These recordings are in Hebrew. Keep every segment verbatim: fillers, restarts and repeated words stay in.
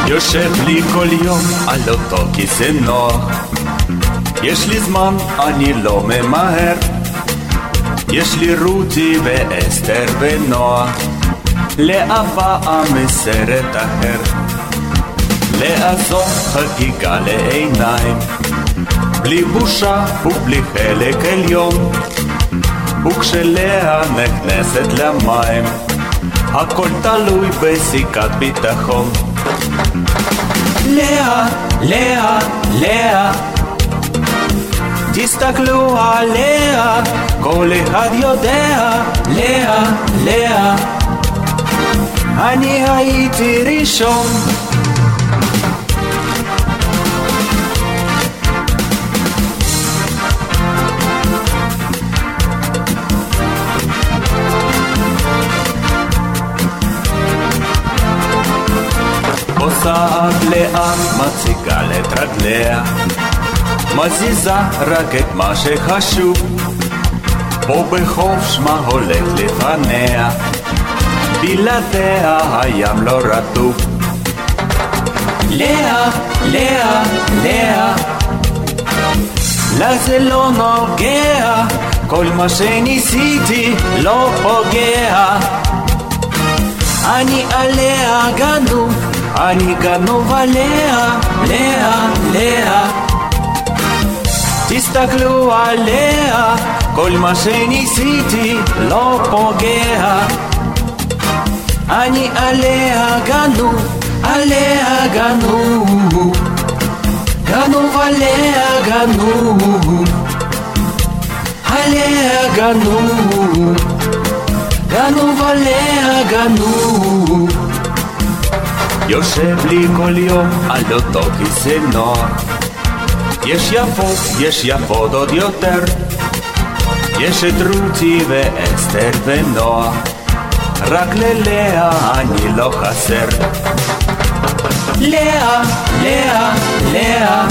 יושב לי כל יום על אותו כיסא נוח, יש לי זמן, אני לא ממהר, יש לי רותי ואסתר ונועה, לאהבה מסרט אחר, לעשות חגיגה לעיניים, בלי בושה ובלי חלק עליון, וכשלאה נכנסת למים, הכל תלוי בסיכת ביטחון. לאה, לאה, לאה, תסתכלו עליה, כל אחד יודע. לאה, לאה, אני הייתי ראשון. פוסעת לאט, מציגה את רגליה, מזיזה רק את מה שחשוב, פה בחוף שמה הולך לפניה, בלעדיה הים לא רטוב. לאה, לאה, לאה, לה זה לא נוגע, כל מה שניסיתי לא פוגע, אני עליה גנוב, אני גנוב עליה. לאה, לאה, תסתכלו עליה, כל מה שניסיתי לא פוגע, אני עליה גנוב, עליה גנוב, גנוב עליה גנוב, עליה גנוב, גנוב עליה גנוב. יושב לי כל יום על אותו כיסא נוח, יש יפות, יש יפות עוד יותר, יש את רותי ואסתר ונועה, רק ללאה אני לא חסר. לאה, לאה, לאה,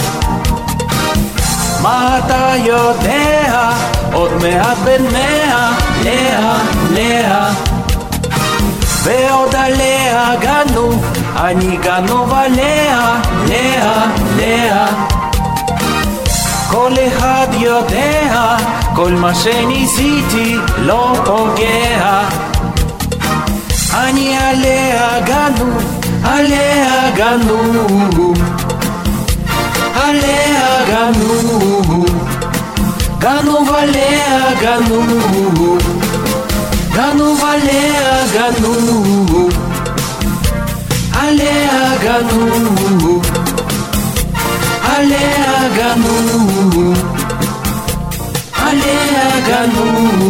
מה אתה יודע, עוד מעט בן מאה. לאה, לאה, ועוד עליה גנוב, אני גנוב עליה. לאה, לאה, כל אחד יודע, כל מה שניסיתי לא פוגע, אני עליה גנוב, עליה גנוב, עליה גנוב, גנוב עליה גנוב, גנוב עליה גנוב, עליה גנוב, עליה גנוב, עליה גנוב.